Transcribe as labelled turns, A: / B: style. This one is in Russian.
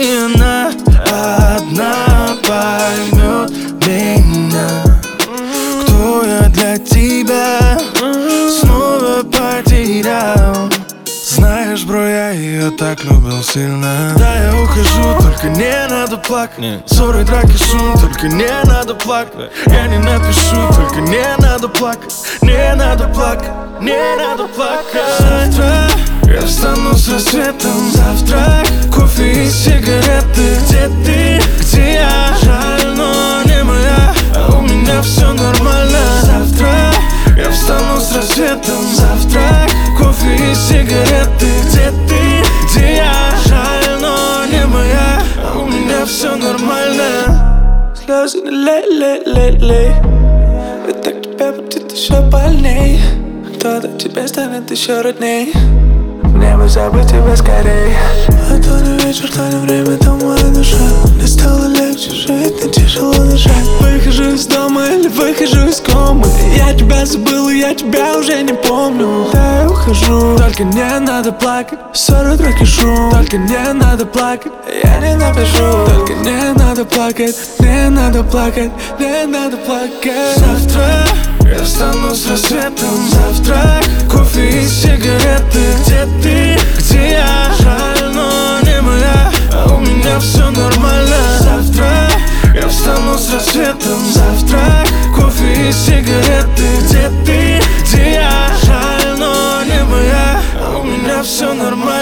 A: и она одна поймет меня. Кто я для тебя снова потерял. Знаешь, бро, я ее так любил сильно. Да, я ухожу, только не надо плакать. Ссоры, драки, шум, только не надо плакать. Я не напишу, только не надо плакать. Не надо плакать, не надо плакать. Завтра я встану с рассветом. Завтра кофе и сигареты. Где ты, где я? Жаль, но не моя, а у меня все нормально. Завтра я встану с рассветом. Завтра кофе и сигареты. Где ты, где я? Жаль, но не моя, а у меня все нормально.
B: Слезы не лей. Ведь так тебя будет еще больней. Кто-то тебе станет еще родней. Мне бы забыть тебя скорей. А то не вечер, то не время, то моя душа. Мне стало легче жить, не тяжело дышать. Выхожу из дома или выхожу из комы. Я тебя забыл, и я тебя уже не помню. Да, я ухожу, только не надо плакать. Ссоры, драки, шум, только не надо плакать. Я не напишу, только не надо плакать. Не надо плакать, не надо плакать.
A: Завтра я встану с рассветом. Завтра кофе и сигареты. Где ты, где я? Жаль, но не моя, а у меня все нормально. Завтра я встану с рассветом. Завтра кофе и сигареты. Где ты, где я? Жаль, но не моя, а у меня все нормально.